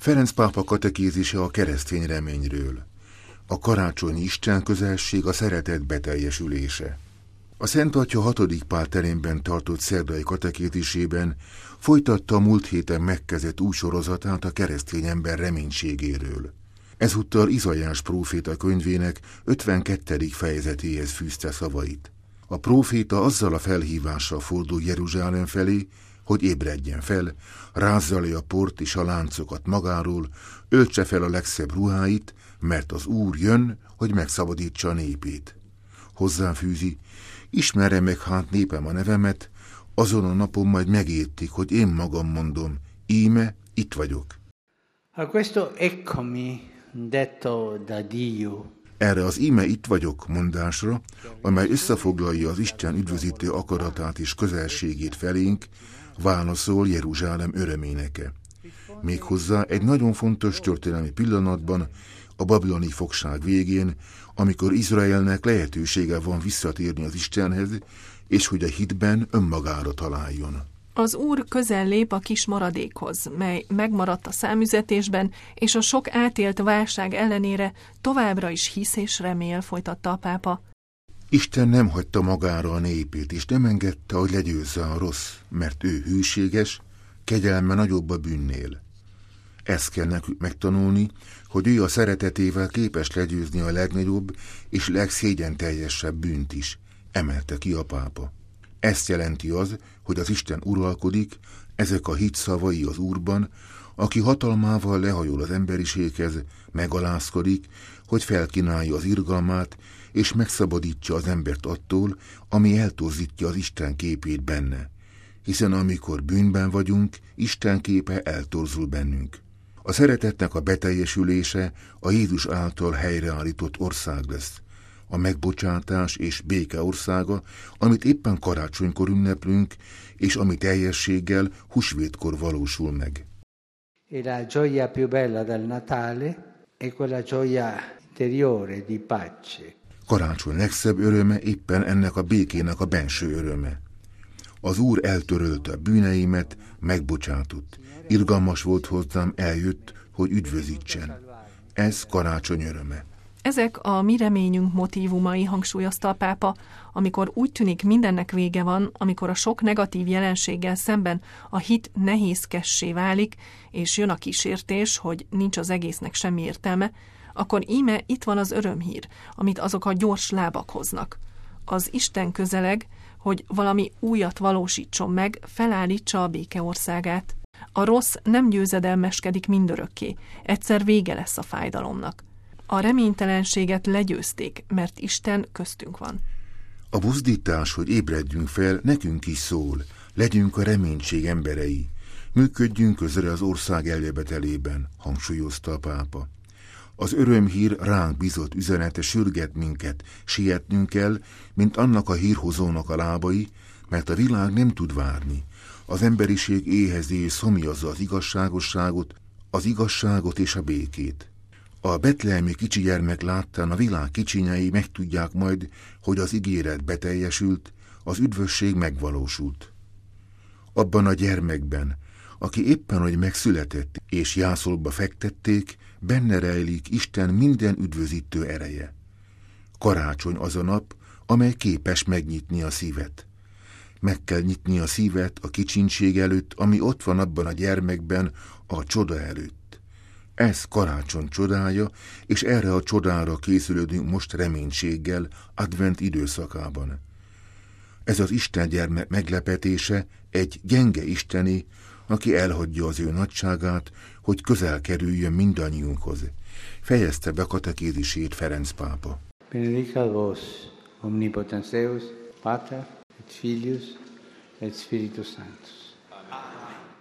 Ferenc pápa katekézise a keresztény reményről. A karácsonyi istenközelség a szeretet beteljesülése. A Szent Atya 6. Pál teremben tartott szerdai katekézisében folytatta a múlt héten megkezdett új sorozatát a keresztény ember reménységéről. Ezúttal Izaiás próféta könyvének 52. fejezetéhez fűzte szavait. A próféta azzal a felhívással fordul Jeruzsálem felé, hogy ébredjen fel, rázza le a port és a láncokat magáról, öltse fel a legszebb ruháit, mert az Úr jön, hogy megszabadítsa a népét. Hozzáfűzi, ismerje meg hát népem a nevemet, azon a napon majd megértik, hogy én magam mondom, íme, itt vagyok. A questo eccomi detto da Dio. Erre az íme itt vagyok mondásra, amely összefoglalja az Isten üdvözítő akaratát és közelségét felénk, válaszol Jeruzsálem öröméneke. Méghozzá egy nagyon fontos történelmi pillanatban, a babiloni fogság végén, amikor Izraelnek lehetősége van visszatérni az Istenhez, és hogy a hitben önmagára találjon. Az Úr közel lép a kis maradékhoz, mely megmaradt a számüzetésben, és a sok átélt válság ellenére továbbra is hisz és remél, folytatta a pápa. Isten nem hagyta magára a népét, és nem engedte, hogy legyőzze a rossz, mert ő hűséges, kegyelme nagyobb a bűnnél. Ezt kell nekünk megtanulni, hogy ő a szeretetével képes legyőzni a legnagyobb és legszégyenteljesebb bűnt is, emelte ki a pápa. Ezt jelenti az, hogy az Isten uralkodik, ezek a hit szavai az Úrban, aki hatalmával lehajol az emberiséghez, megalázkodik, hogy felkínálja az irgalmát, és megszabadítja az embert attól, ami eltorzítja az Isten képét benne. Hiszen amikor bűnben vagyunk, Isten képe eltorzul bennünk. A szeretetnek a beteljesülése a Jézus által helyreállított ország lesz. A megbocsátás és béke országa, amit éppen karácsonykor ünneplünk, és ami teljességgel húsvétkor valósul meg. E la gioia più bella del Natale è quella gioia interiore di pace. Karácsony legszebb öröme éppen ennek a békének a benső öröme. Az Úr eltörölte a bűneimet, megbocsátott. Irgalmas volt hozzám, eljött, hogy üdvözítsen. Ez karácsony öröme. Ezek a mi reményünk motívumai, hangsúlyozta a pápa, amikor úgy tűnik mindennek vége van, amikor a sok negatív jelenséggel szemben a hit nehézkessé válik, és jön a kísértés, hogy nincs az egésznek semmi értelme, akkor íme itt van az örömhír, amit azok a gyors lábak hoznak. Az Isten közeleg, hogy valami újat valósítson meg, felállítsa a béke országát. A rossz nem győzedelmeskedik mindörökké, egyszer vége lesz a fájdalomnak. A reménytelenséget legyőzték, mert Isten köztünk van. A buzdítás, hogy ébredjünk fel, nekünk is szól, legyünk a reménység emberei. Működjünk közre az ország eljövetelében, hangsúlyozta a pápa. Az örömhír ránk bizott üzenete sürget minket, sietnünk kell, mint annak a hírhozónak a lábai, mert a világ nem tud várni. Az emberiség éhezi és szomjazza az igazságot és a békét. A betlehemi kicsi gyermek láttán a világ kicsinyei megtudják majd, hogy az ígéret beteljesült, az üdvösség megvalósult. Abban a gyermekben, aki éppen hogy megszületett és jászolba fektették, benne rejlik Isten minden üdvözítő ereje. Karácsony az a nap, amely képes megnyitni a szívet. Meg kell nyitni a szívet a kicsinség előtt, ami ott van abban a gyermekben, a csoda előtt. Ez karácsony csodája, és erre a csodára készülődünk most reménységgel, advent időszakában. Ez az Isten gyermek meglepetése egy gyenge isteni, aki elhagyja az ő nagyságát, hogy közel kerüljön mindannyiunkhoz. Fejezte be katekézisét Ferenc pápa. Benedicat vos, omnipotens Deus, Pater, et Filius, et Spiritus Sanctus.